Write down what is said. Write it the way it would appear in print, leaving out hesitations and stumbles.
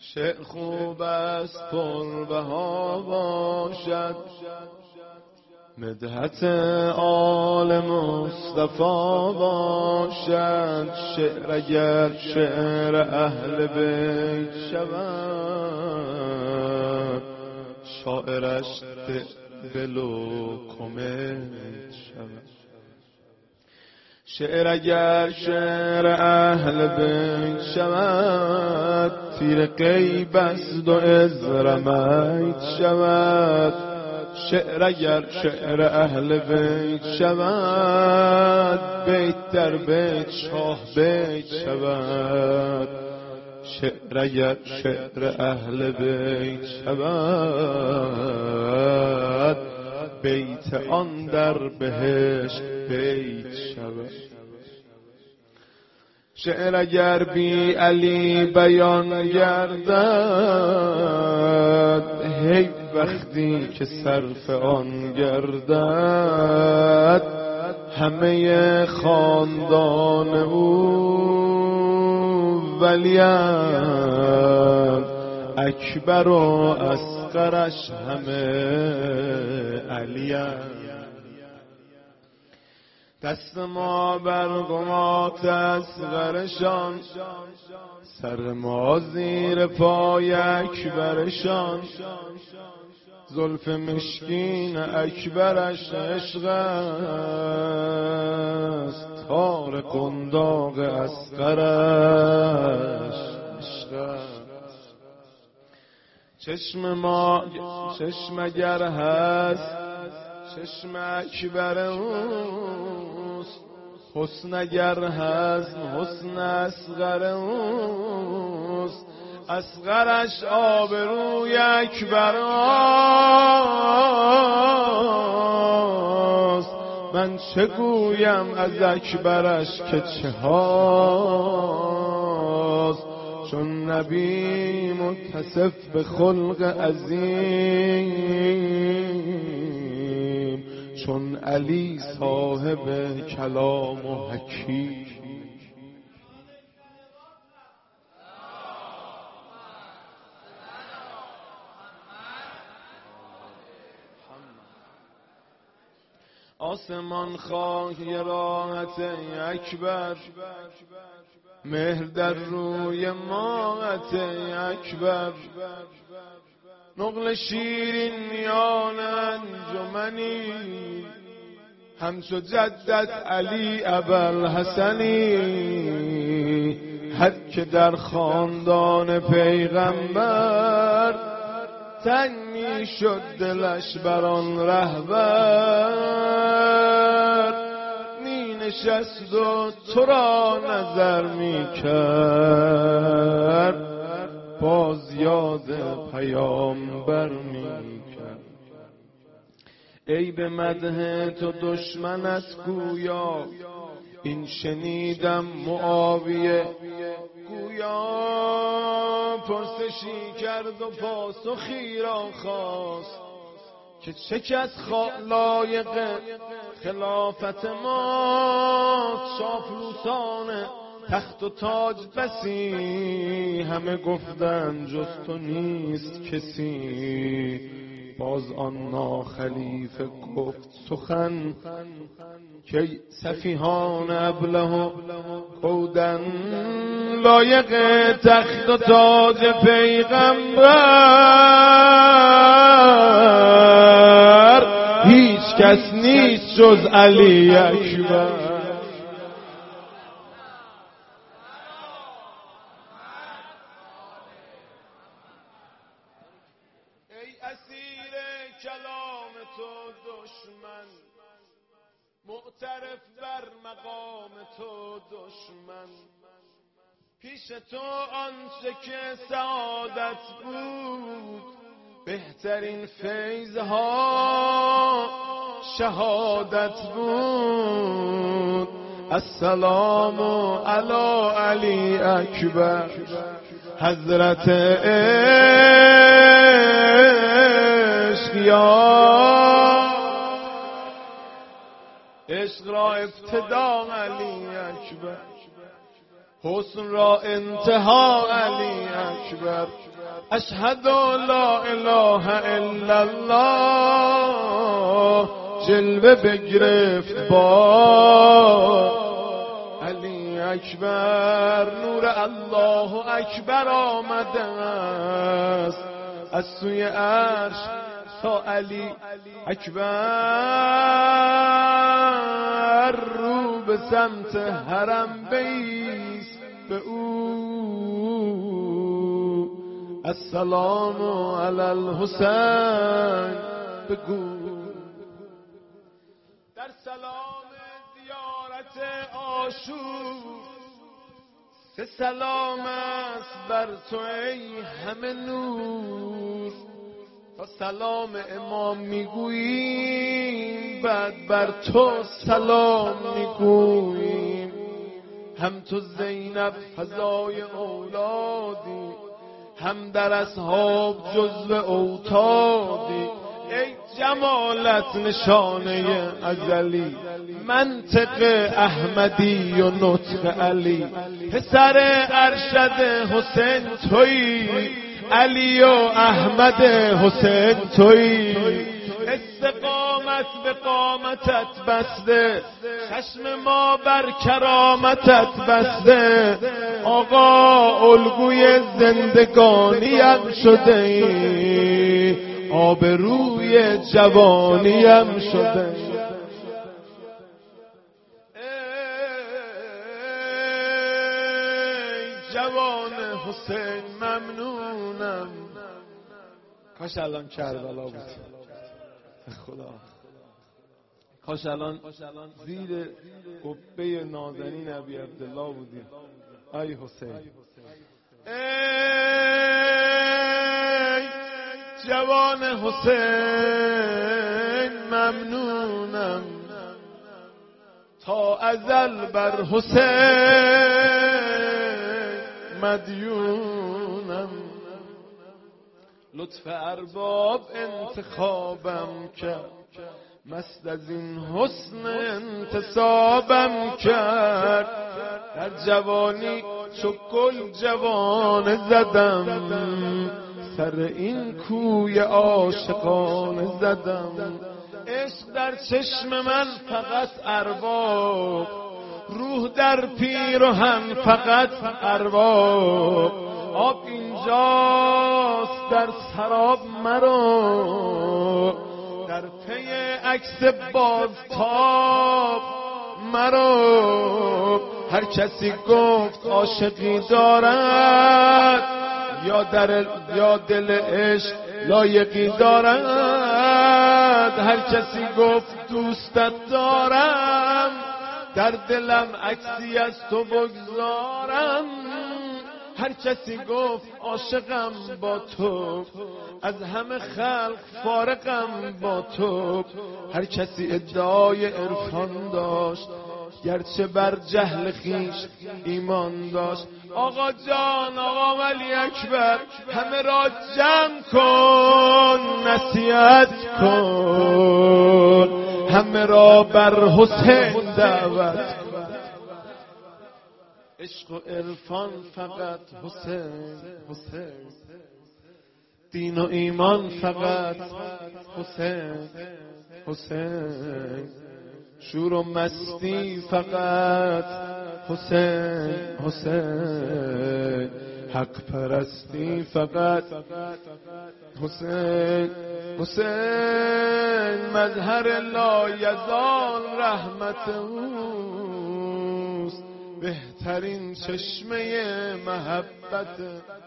شعر خوب است پربها باشد، مدحت آل مصطفی باشد. شعر اگر شعر اهل بیت شود، شاعرش دل و کمیت شود. شعر اگر شعر اهل بیت شود، تیر غیب است و عذر میت شود. شعر اگر شعر اهل بیت شود، بیت در بیت شاه بیت شود. شعر اگر شعر اهل بیت شود، بیت آن در بهشت بیت شود. شعر اگر بی علی بیان گردد، هی وقتی که صرف آن گردد، همه خاندان او ولی‌اند، اکبر و اصغرش همه علی‌اند. دست ما بر قمات اصغرشان، سر ما زیر پای اکبرشان. زلف مشکین اکبرش عشق است، تار قنداق اصغرش عشق است. چشم اگر هست چشم اکبر اوست، حسن اگر هست حسن اصغر اوست. اصغرش آبروی اکبر است، من چه گویم از اکبرش که چه هاست. چون نبی متصف به خلق عظیم، چون علی صاحب کلام و حکیم. آسمان خواهی راحت اکبر، مهر در روی ماهت اکبر. نقل شیرین میان انجمنی، همچو جدت علی ابوالحسنی. هر که در خاندان پیغمبر، تنگ می شد دلش بر آن رهبر. می نشست و تو را نظر می کرد، باز یاد پیامبر می کرد. ای به مدح تو دشمنت گویا، این شنیدم معاویه گویا. پرسشی کرد و پاسخی را خواست، که چه کس لایق خلافت ما؟ چاپلوسان تخت و تاج بسی، همه گفتن جز تو نیست کسی. باز آن ناخلیفه گفت سخن، که سفیهان ابله و کودن، لایق تخت و تاج پیغمبر هیچ کس نیست جز علی اکبر. ای اسیر کلام تو دشمن، معترف بر مقام تو دشمن. پیش تو آنچه که سعادت بود، بهترین فیضها شهادت بود. السلام علی علی اکبر، حضرت عشق یا عشق را ابتدا علی اکبر، حسن را انتها علی اکبر. اکبر اشهد لا اله الا الله جلوه بگرفت با علی اکبر. نور الله اکبر آمده است از سوی عرش تا علی اکبر. رو به سمت حرم بیست به او السلام علی الحسین بگو. در سلام زیارت عاشور سه سلام است بر تو ای همه نور. تا سلام امام میگوییم بعد بر تو سلام میگوییم. هم تو زینب فضای اولادی هم در اصحاب جزو اوتادی. ای جمالت نشانه ازلی منطق احمدی و نطق علی. پسر ارشد حسین تویی علی و احمد حسین تویی. استقامت به قامتت بسته چشم ما بر کرامتت بسته. آقا الگوی زندگانیم شده ای آبروی جوانیم شده. ای جوان حسین ممنونم. کاش الان کربلا بود خدا. کاش الان زیر قبه نازنین ابی عبدالله بودیم. ای حسین ای جوان حسین ممنونم. تا ازل بر حسین مدیونم. لطف ارباب انتخابم کرد مست از این حسن انتصابم کرد. در جوانی چو گل جوان زدم سر این کوی عاشقان زدم. عشق در چشم من فقط ارباب روح در پیرهن فقط ارباب. آب اینجاست در سراب مرو در پی عکس بازتاب مرو. هر کسی گفت عاشقی دارد یا دل عشق لایقی دارد. هر کسی گفت دوستت دارم در دلم عکسی از تو بگذارم. هر کسی گفت عاشقم با تو از همه خلق فارقم با تو. هر کسی ادعای عرفان داشت گرچه بر جهل خیش ایمان داشت. آقا جان آقا ولی اکبر همه را جمع کن نصیحت کن. همه را بر حسین دعوت کن. عشق و عرفان فقط حسین حسین. دین و ایمان فقط حسین حسین. شور و مستی فقط حسین حسین. حق پرستی فقط حسین حسین. مظهر لایزال رحمت اوست بهترین چشمه محبت